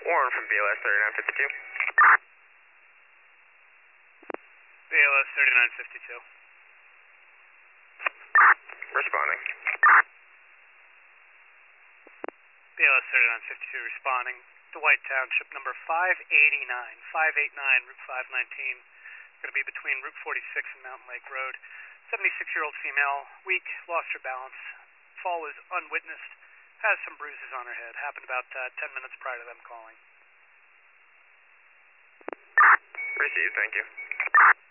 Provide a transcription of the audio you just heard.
Warren from BLS 3952. BLS 3952. Responding. BLS 3952 responding. Dwight Township, number 589. 589, Route 519. Going to be between Route 46 and Mountain Lake Road. 76-year-old female, weak, lost her balance. Fall was unwitnessed. Has some bruises on her head. Happened about 10 minutes prior to them calling. Received, thank you.